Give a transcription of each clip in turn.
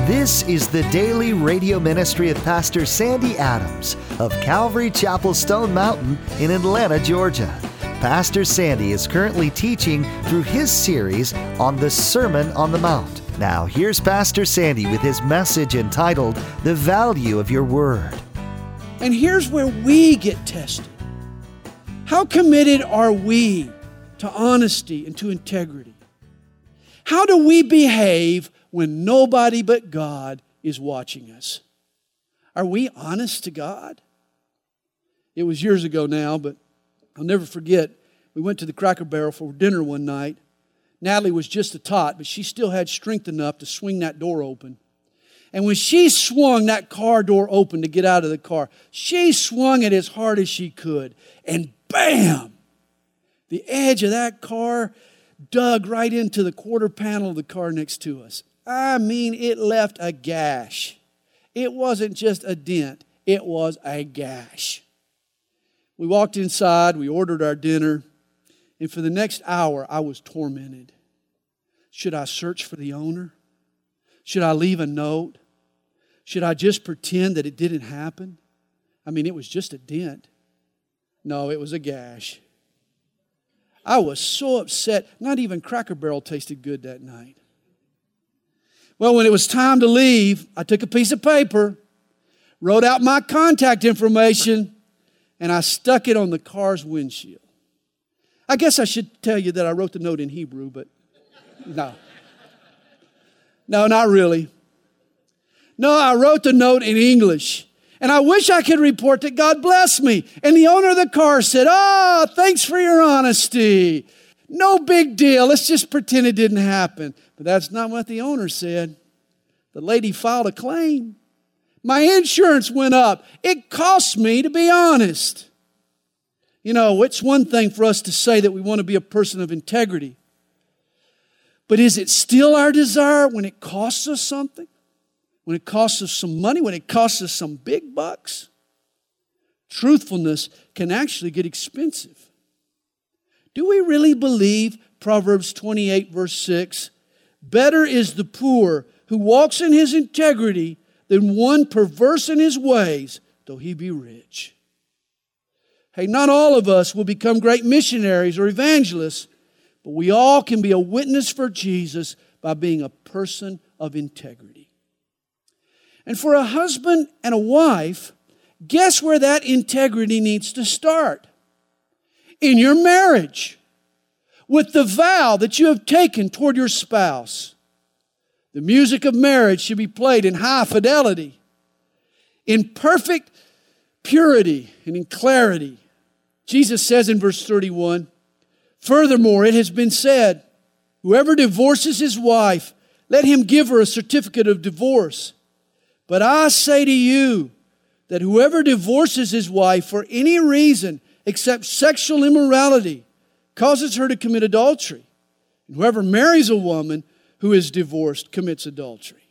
This is the daily radio ministry of Pastor Sandy Adams of Calvary Chapel Stone Mountain in Atlanta, Georgia. Pastor Sandy is currently teaching through his series on the Sermon on the Mount. Now, here's Pastor Sandy with his message entitled, The Value of Your Word. And here's where we get tested. How committed are we to honesty and to integrity? How do we behave when nobody but God is watching us? Are we honest to God? It was years ago now, but I'll never forget. We went to the Cracker Barrel for dinner one night. Natalie was just a tot, but she still had strength enough to swing that door open. And when she swung that car door open to get out of the car, she swung it as hard as she could. And bam! The edge of that car dug right into the quarter panel of the car next to us. I mean, it left a gash. It wasn't just a dent. It was a gash. We walked inside. We ordered our dinner. And for the next hour, I was tormented. Should I search for the owner? Should I leave a note? Should I just pretend that it didn't happen? I mean, it was just a dent. No, it was a gash. I was so upset. Not even Cracker Barrel tasted good that night. Well, when it was time to leave, I took a piece of paper, wrote out my contact information, and I stuck it on the car's windshield. I guess I should tell you that I wrote the note in Hebrew, but no. No, not really. No, I wrote the note in English. And I wish I could report that God blessed me. And the owner of the car said, "Oh, thanks for your honesty. No big deal. Let's just pretend it didn't happen." But that's not what the owner said. The lady filed a claim. My insurance went up. It cost me to be honest. You know, it's one thing for us to say that we want to be a person of integrity. But is it still our desire when it costs us something? When it costs us some money? When it costs us some big bucks? Truthfulness can actually get expensive. Do we really believe Proverbs 28 verse 6? Better is the poor who walks in his integrity than one perverse in his ways, though he be rich. Hey, not all of us will become great missionaries or evangelists, but we all can be a witness for Jesus by being a person of integrity. And for a husband and a wife, guess where that integrity needs to start? In your marriage, with the vow that you have taken toward your spouse. The music of marriage should be played in high fidelity, in perfect purity, and in clarity. Jesus says in verse 31, "Furthermore, it has been said, whoever divorces his wife, let him give her a certificate of divorce. But I say to you that whoever divorces his wife for any reason except sexual immorality causes her to commit adultery. And whoever marries a woman who is divorced commits adultery."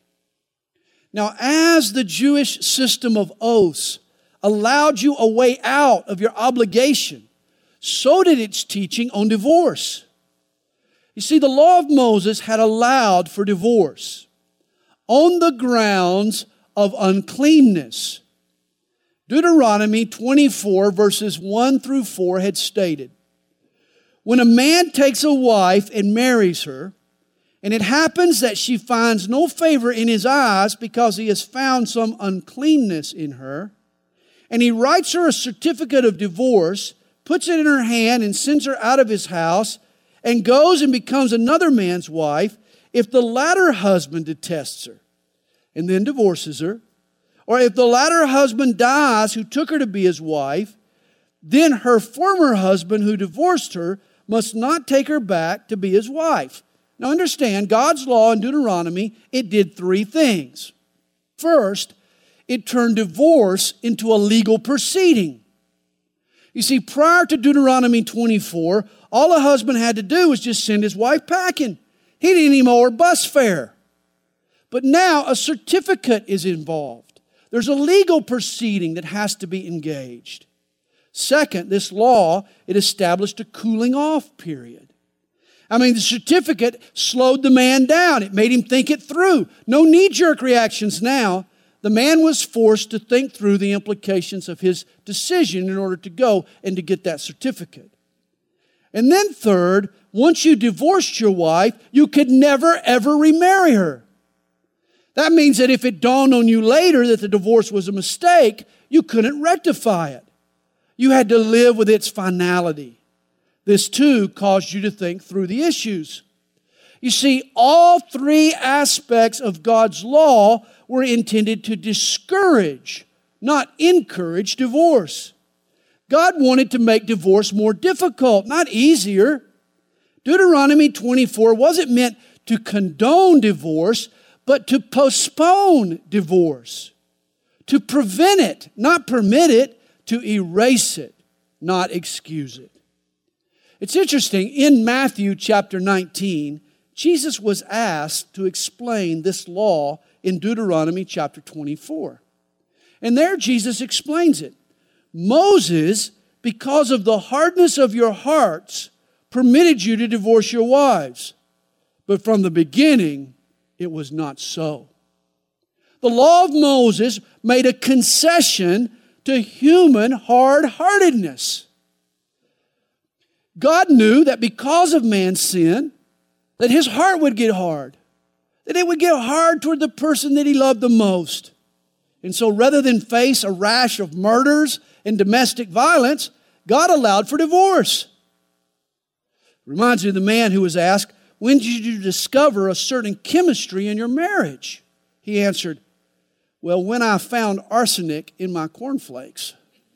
Now, as the Jewish system of oaths allowed you a way out of your obligation, so did its teaching on divorce. You see, the law of Moses had allowed for divorce on the grounds of uncleanness. Deuteronomy 24 verses 1 through 4 had stated, "When a man takes a wife and marries her, and it happens that she finds no favor in his eyes because he has found some uncleanness in her, and he writes her a certificate of divorce, puts it in her hand and sends her out of his house, and goes and becomes another man's wife, if the latter husband detests her and then divorces her, or if the latter husband dies who took her to be his wife, then her former husband who divorced her must not take her back to be his wife." Now understand, God's law in Deuteronomy, it did three things. First, it turned divorce into a legal proceeding. You see, prior to Deuteronomy 24, all a husband had to do was just send his wife packing. He didn't even owe her bus fare. But now a certificate is involved. There's a legal proceeding that has to be engaged. Second, this law, it established a cooling off period. I mean, the certificate slowed the man down. It made him think it through. No knee-jerk reactions now. The man was forced to think through the implications of his decision in order to go and to get that certificate. And then third, once you divorced your wife, you could never, ever remarry her. That means that if it dawned on you later that the divorce was a mistake, you couldn't rectify it. You had to live with its finality. This too caused you to think through the issues. You see, all three aspects of God's law were intended to discourage, not encourage, divorce. God wanted to make divorce more difficult, not easier. Deuteronomy 24 wasn't meant to condone divorce, but to postpone divorce, to prevent it, not permit it, to erase it, not excuse it. It's interesting, in Matthew chapter 19, Jesus was asked to explain this law in Deuteronomy chapter 24. And there Jesus explains it. Moses, because of the hardness of your hearts, permitted you to divorce your wives. But from the beginning, it was not so. The law of Moses made a concession to human hard-heartedness. God knew that because of man's sin, that his heart would get hard, that it would get hard toward the person that he loved the most. And so rather than face a rash of murders and domestic violence, God allowed for divorce. Reminds me of the man who was asked, when did you discover a certain chemistry in your marriage? He answered, well, when I found arsenic in my cornflakes.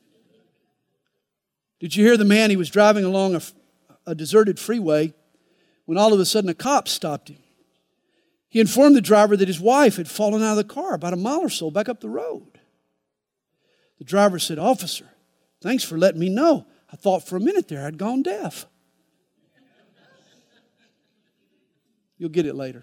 Did you hear the man? He was driving along a deserted freeway when all of a sudden a cop stopped him. He informed the driver that his wife had fallen out of the car about a mile or so back up the road. The driver said, officer, thanks for letting me know. I thought for a minute there I'd gone deaf. You'll get it later.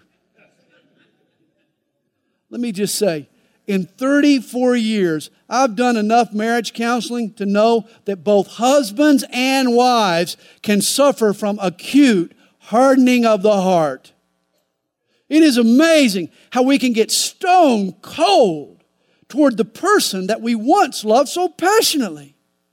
Let me just say, in 34 years, I've done enough marriage counseling to know that both husbands and wives can suffer from acute hardening of the heart. It is amazing how we can get stone cold toward the person that we once loved so passionately.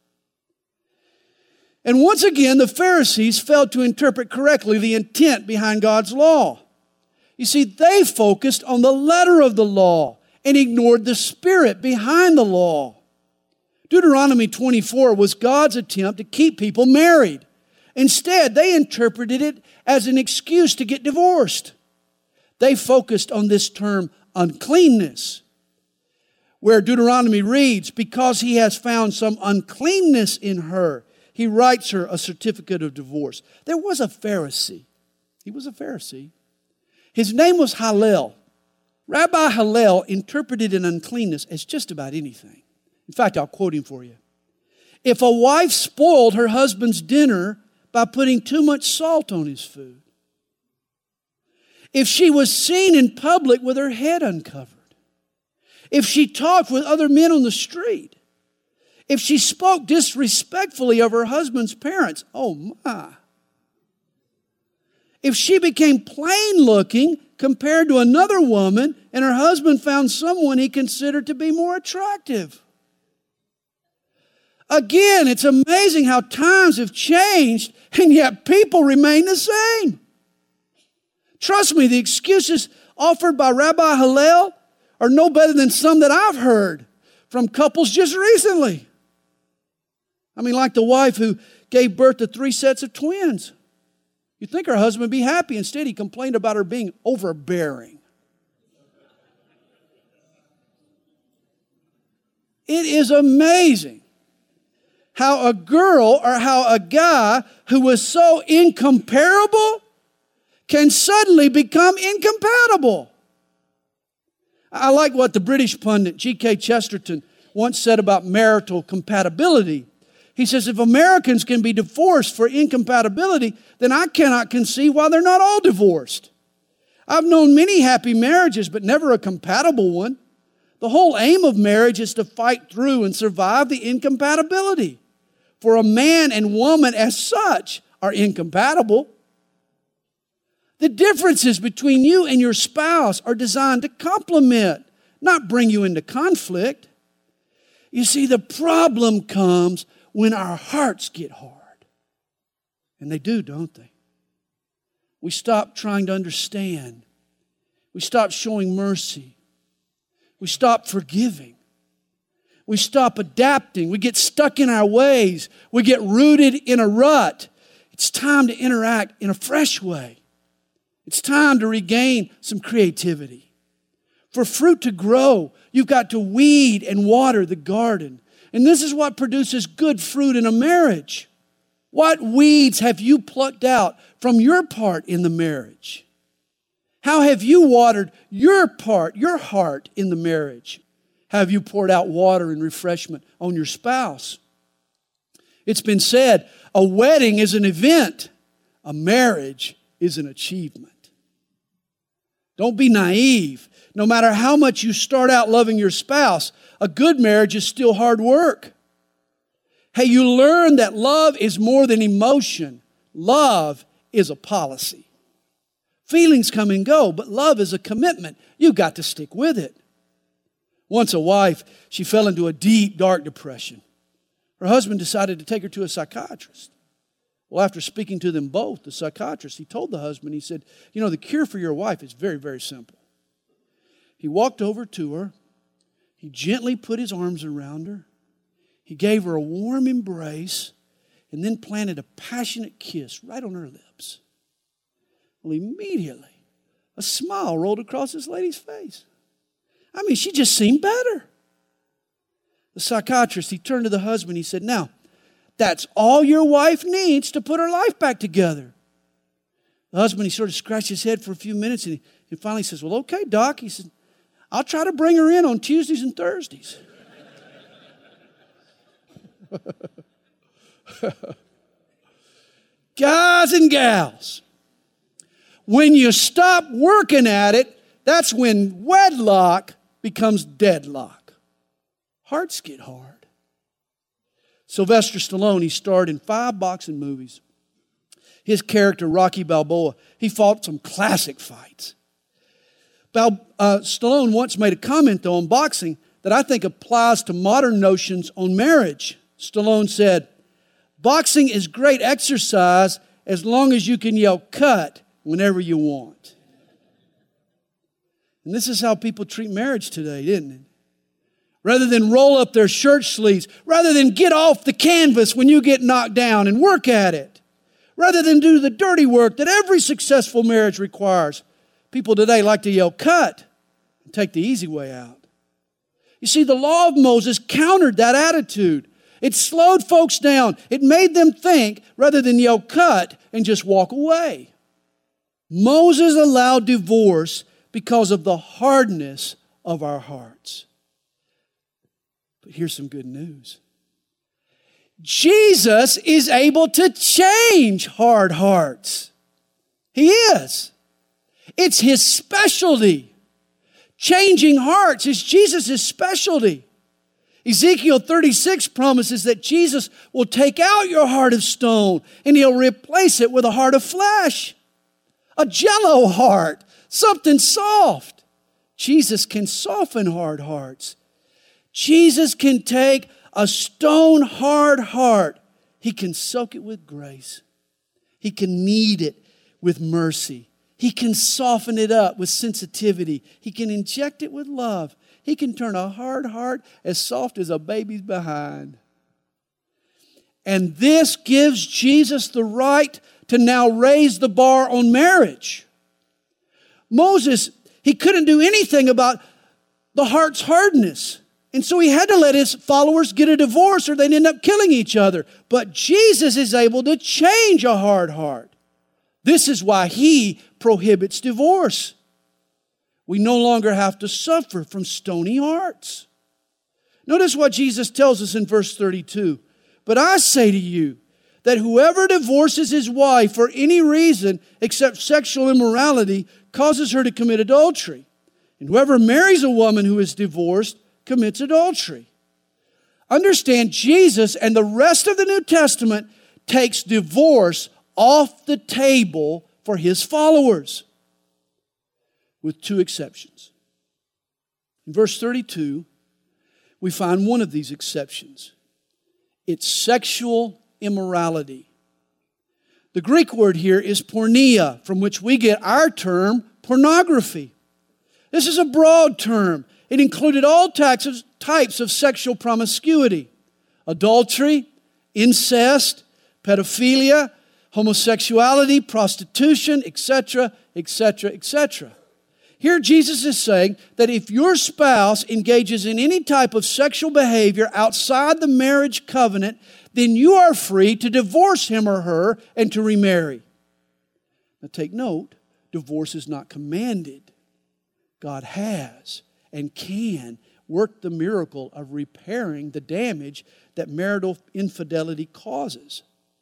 And once again, the Pharisees failed to interpret correctly the intent behind God's law. You see, they focused on the letter of the law and ignored the spirit behind the law. Deuteronomy 24 was God's attempt to keep people married. Instead, they interpreted it as an excuse to get divorced. They focused on this term, uncleanness, where Deuteronomy reads, because he has found some uncleanness in her, he writes her a certificate of divorce. There was a Pharisee. He was a Pharisee. His name was Hillel. Rabbi Hillel interpreted an uncleanness as just about anything. In fact, I'll quote him for you. If a wife spoiled her husband's dinner by putting too much salt on his food, if she was seen in public with her head uncovered, if she talked with other men on the street, if she spoke disrespectfully of her husband's parents, oh my. If she became plain looking compared to another woman and her husband found someone he considered to be more attractive. Again, it's amazing how times have changed and yet people remain the same. Trust me, the excuses offered by Rabbi Hillel are no better than some that I've heard from couples just recently. I mean, like the wife who gave birth to 3 sets of twins. You'd think her husband would be happy. Instead, he complained about her being overbearing. It is amazing how a girl or how a guy who was so incomparable can suddenly become incompatible. I like what the British pundit G.K. Chesterton once said about marital compatibility. He says, if Americans can be divorced for incompatibility, then I cannot conceive why they're not all divorced. I've known many happy marriages, but never a compatible one. The whole aim of marriage is to fight through and survive the incompatibility. For a man and woman as such are incompatible. The differences between you and your spouse are designed to complement, not bring you into conflict. You see, the problem comes when our hearts get hard. And they do, don't they? We stop trying to understand. We stop showing mercy. We stop forgiving. We stop adapting. We get stuck in our ways. We get rooted in a rut. It's time to interact in a fresh way. It's time to regain some creativity. For fruit to grow, you've got to weed and water the garden. And this is what produces good fruit in a marriage. What weeds have you plucked out from your part in the marriage? How have you watered your part, your heart in the marriage? Have you poured out water and refreshment on your spouse? It's been said, a wedding is an event. A marriage is an achievement. Don't be naive. No matter how much you start out loving your spouse, a good marriage is still hard work. Hey, you learn that love is more than emotion. Love is a policy. Feelings come and go, but love is a commitment. You've got to stick with it. Once a wife, she fell into a deep, dark depression. Her husband decided to take her to a psychiatrist. Well, after speaking to them both, the psychiatrist, he told the husband, he said, the cure for your wife is very, very simple. He walked over to her. He gently put his arms around her. He gave her a warm embrace and then planted a passionate kiss right on her lips. Well, immediately, a smile rolled across this lady's face. She just seemed better. The psychiatrist, he turned to the husband. He said, now, that's all your wife needs to put her life back together. The husband, he sort of scratched his head for a few minutes and he finally says, well, okay, Doc. He said, I'll try to bring her in on Tuesdays and Thursdays. Guys and gals, when you stop working at it, that's when wedlock becomes deadlock. Hearts get hard. Sylvester Stallone, he starred in 5 boxing movies. His character, Rocky Balboa, he fought some classic fights. Stallone once made a comment, though, on boxing that I think applies to modern notions on marriage. Stallone said, boxing is great exercise as long as you can yell cut whenever you want. And this is how people treat marriage today, isn't it? Rather than roll up their shirt sleeves, rather than get off the canvas when you get knocked down and work at it, rather than do the dirty work that every successful marriage requires, people today like to yell cut and take the easy way out. You see, the law of Moses countered that attitude. It slowed folks down. It made them think rather than yell cut and just walk away. Moses allowed divorce because of the hardness of our hearts. But here's some good news. Jesus is able to change hard hearts. He is. It's His specialty. Changing hearts is Jesus' specialty. Ezekiel 36 promises that Jesus will take out your heart of stone and He'll replace it with a heart of flesh. A jello heart, something soft. Jesus can soften hard hearts. Jesus can take a stone hard heart. He can soak it with grace. He can knead it with mercy. He can soften it up with sensitivity. He can inject it with love. He can turn a hard heart as soft as a baby's behind. And this gives Jesus the right to now raise the bar on marriage. Moses, he couldn't do anything about the heart's hardness. And so he had to let his followers get a divorce or they'd end up killing each other. But Jesus is able to change a hard heart. This is why He prohibits divorce. We no longer have to suffer from stony hearts. Notice what Jesus tells us in verse 32. But I say to you that whoever divorces his wife for any reason except sexual immorality causes her to commit adultery. And whoever marries a woman who is divorced commits adultery. Understand, Jesus and the rest of the New Testament takes divorce off the table for His followers, with two exceptions. In verse 32, we find one of these exceptions. It's sexual immorality. The Greek word here is porneia, from which we get our term pornography. This is a broad term. It included all types of sexual promiscuity: adultery, incest, pedophilia, homosexuality, prostitution, etc., etc., etc. Here Jesus is saying that if your spouse engages in any type of sexual behavior outside the marriage covenant, then you are free to divorce him or her and to remarry. Now take note, divorce is not commanded. God has and can work the miracle of repairing the damage that marital infidelity causes.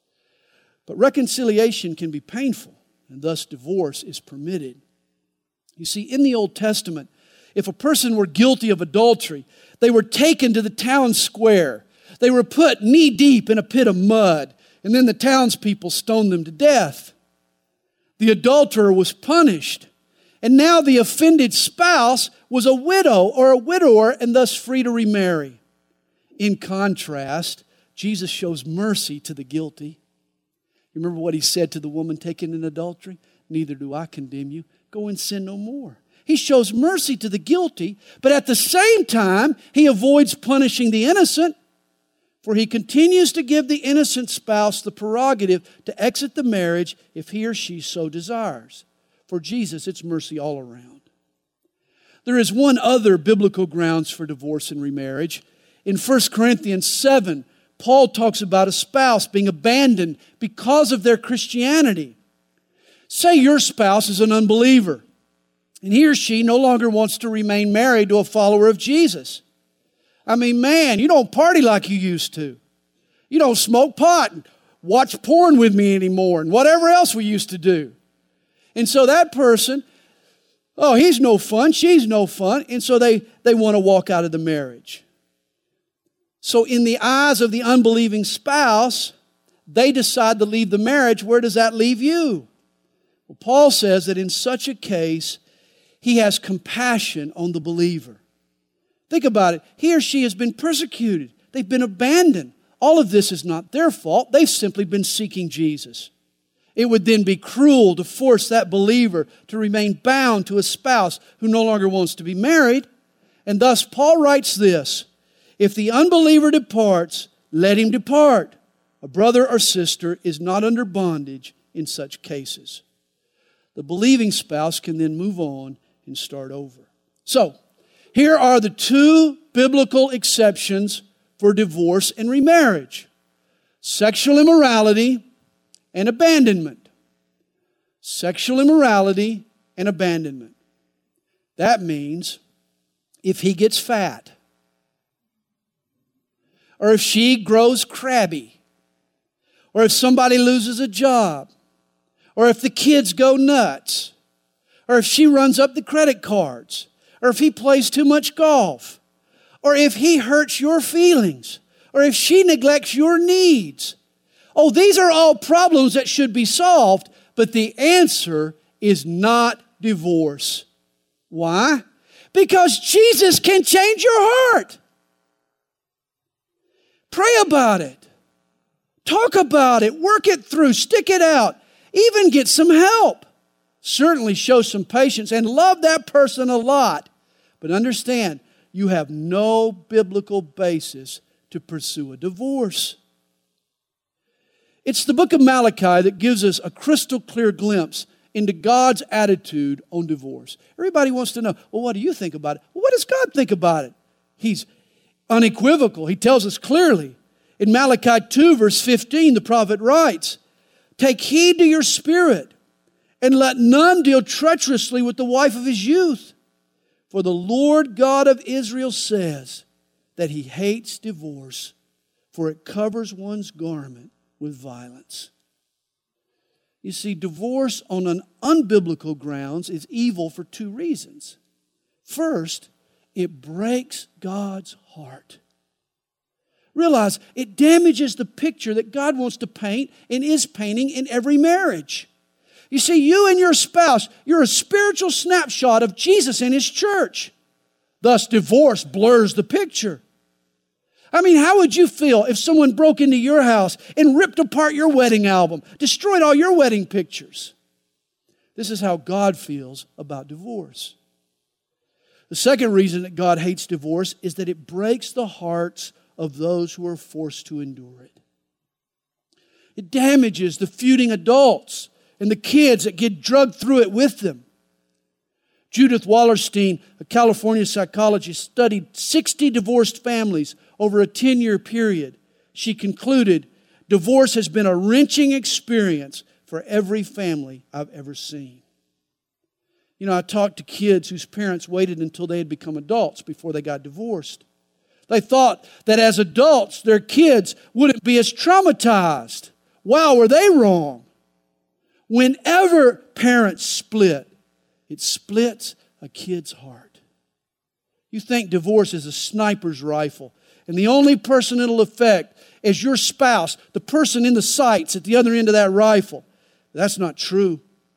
But reconciliation can be painful, and thus divorce is permitted. You see, in the Old Testament, if a person were guilty of adultery, they were taken to the town square. They were put knee-deep in a pit of mud, and then the townspeople stoned them to death. The adulterer was punished, and now the offended spouse was a widow or a widower and thus free to remarry. In contrast, Jesus shows mercy to the guilty. You remember what He said to the woman taken in adultery? Neither do I condemn you. Go and sin no more. He shows mercy to the guilty, but at the same time, He avoids punishing the innocent, for He continues to give the innocent spouse the prerogative to exit the marriage if he or she so desires. For Jesus, it's mercy all around. There is one other biblical grounds for divorce and remarriage. In 1 Corinthians 7, Paul talks about a spouse being abandoned because of their Christianity. Say your spouse is an unbeliever, and he or she no longer wants to remain married to a follower of Jesus. I mean, man, you don't party like you used to. You don't smoke pot and watch porn with me anymore and whatever else we used to do. And so that person, oh, he's no fun, she's no fun, and so they want to walk out of the marriage. So in the eyes of the unbelieving spouse, they decide to leave the marriage. Where does that leave you? Well, Paul says that in such a case, he has compassion on the believer. Think about it. He or she has been persecuted. They've been abandoned. All of this is not their fault. They've simply been seeking Jesus. It would then be cruel to force that believer to remain bound to a spouse who no longer wants to be married. And thus Paul writes this: if the unbeliever departs, let him depart. A brother or sister is not under bondage in such cases. The believing spouse can then move on and start over. So, here are the two biblical exceptions for divorce and remarriage: sexual immorality and abandonment. Sexual immorality and abandonment. That means if he gets fat, or if she grows crabby, or if somebody loses a job, or if the kids go nuts, or if she runs up the credit cards, or if he plays too much golf, or if he hurts your feelings, or if she neglects your needs. Oh, these are all problems that should be solved, but the answer is not divorce. Why? Because Jesus can change your heart. Pray about it. Talk about it. Work it through. Stick it out. Even get some help. Certainly show some patience and love that person a lot. But understand, you have no biblical basis to pursue a divorce. It's the book of Malachi that gives us a crystal clear glimpse into God's attitude on divorce. Everybody wants to know, well, what do you think about it? Well, what does God think about it? He's unequivocal. He tells us clearly. In Malachi 2, verse 15, the prophet writes, "Take heed to your spirit, and let none deal treacherously with the wife of his youth. For the Lord God of Israel says that He hates divorce, for it covers one's garment with violence." You see, divorce on an unbiblical grounds is evil for two reasons. First, it breaks God's heart. Realize it damages the picture that God wants to paint and is painting in every marriage. You see, you and your spouse, you're a spiritual snapshot of Jesus and His church. Thus, divorce blurs the picture. I mean, how would you feel if someone broke into your house and ripped apart your wedding album, destroyed all your wedding pictures? This is how God feels about divorce. The second reason that God hates divorce is that it breaks the hearts of those who are forced to endure it. It damages the feuding adults and the kids that get drugged through it with them. Judith Wallerstein, a California psychologist, studied 60 divorced families over a 10-year period. She concluded, divorce has been a wrenching experience for every family I've ever seen. You know, I talked to kids whose parents waited until they had become adults before they got divorced. They thought that as adults, their kids wouldn't be as traumatized. Wow, were they wrong? Whenever parents split, it splits a kid's heart. You think divorce is a sniper's rifle, and the only person it'll affect is your spouse, the person in the sights at the other end of that rifle. That's not true.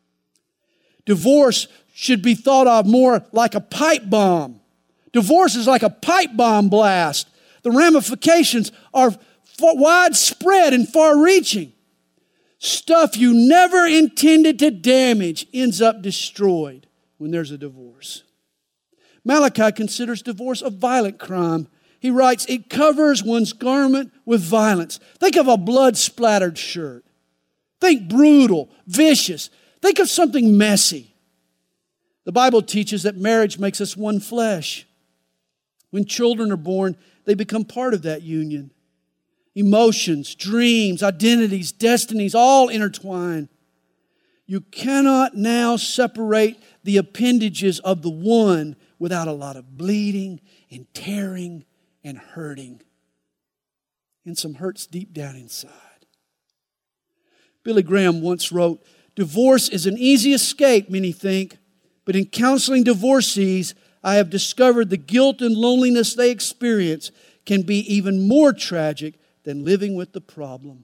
Divorce should be thought of more like a pipe bomb. Divorce is like a pipe bomb blast. The ramifications are widespread and far-reaching. Stuff you never intended to damage ends up destroyed when there's a divorce. Malachi considers divorce a violent crime. He writes, it covers one's garment with violence. Think of a blood-splattered shirt. Think brutal, vicious. Think of something messy. The Bible teaches that marriage makes us one flesh. When children are born, they become part of that union. Emotions, dreams, identities, destinies, all intertwine. You cannot now separate the appendages of the one without a lot of bleeding and tearing and hurting. And some hurts deep down inside. Billy Graham once wrote, divorce is an easy escape, many think, but in counseling divorcees, I have discovered the guilt and loneliness they experience can be even more tragic than living with the problem.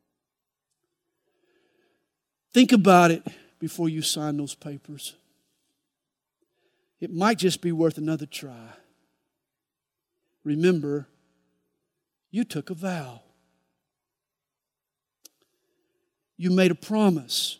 Think about it before you sign those papers. It might just be worth another try. Remember, you took a vow. You made a promise.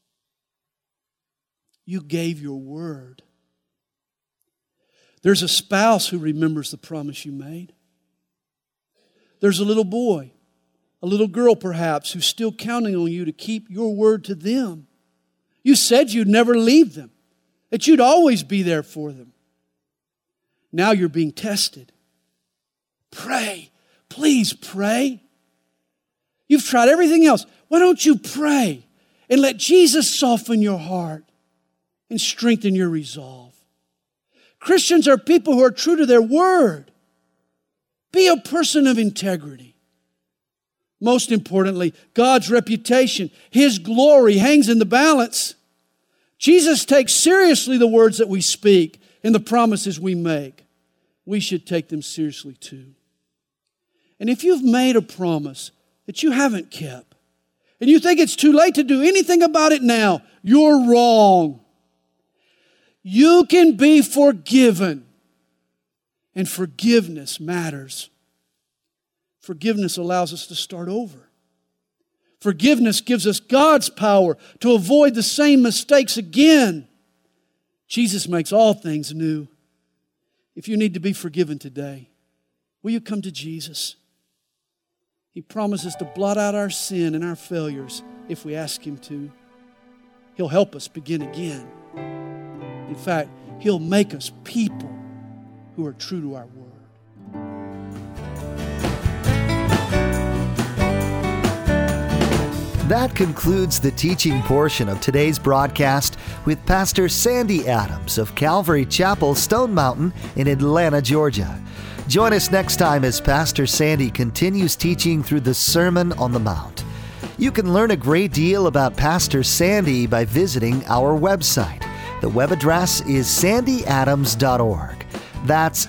You gave your word. There's a spouse who remembers the promise you made. There's a little boy, a little girl perhaps, who's still counting on you to keep your word to them. You said you'd never leave them, that you'd always be there for them. Now you're being tested. Pray. Please pray. You've tried everything else. Why don't you pray and let Jesus soften your heart and strengthen your resolve? Christians are people who are true to their word. Be a person of integrity. Most importantly, God's reputation, His glory hangs in the balance. Jesus takes seriously the words that we speak and the promises we make. We should take them seriously too. And if you've made a promise that you haven't kept, and you think it's too late to do anything about it now, you're wrong. You can be forgiven. And forgiveness matters. Forgiveness allows us to start over. Forgiveness gives us God's power to avoid the same mistakes again. Jesus makes all things new. If you need to be forgiven today, will you come to Jesus? He promises to blot out our sin and our failures if we ask Him to. He'll help us begin again. In fact, He'll make us people who are true to our word. That concludes the teaching portion of today's broadcast with Pastor Sandy Adams of Calvary Chapel, Stone Mountain in Atlanta, Georgia. Join us next time as Pastor Sandy continues teaching through the Sermon on the Mount. You can learn a great deal about Pastor Sandy by visiting our website. The web address is sandyadams.org. That's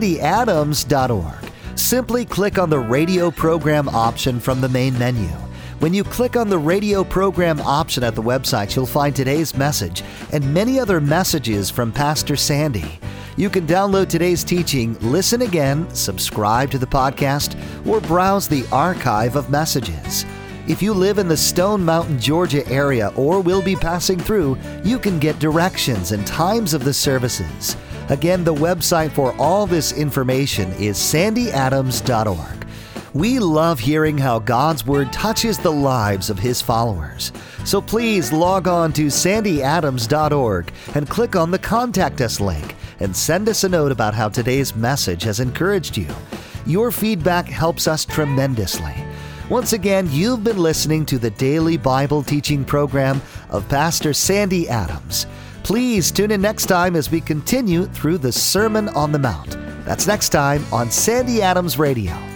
sandyadams.org. Simply click on the radio program option from the main menu. When you click on the radio program option at the website, you'll find today's message and many other messages from Pastor Sandy. You can download today's teaching, listen again, subscribe to the podcast, or browse the archive of messages. If you live in the Stone Mountain, Georgia area or will be passing through, you can get directions and times of the services. Again, the website for all this information is sandyadams.org. We love hearing how God's Word touches the lives of His followers. So please log on to sandyadams.org and click on the Contact Us link and send us a note about how today's message has encouraged you. Your feedback helps us tremendously. Once again, you've been listening to the daily Bible teaching program of Pastor Sandy Adams. Please tune in next time as we continue through the Sermon on the Mount. That's next time on Sandy Adams Radio.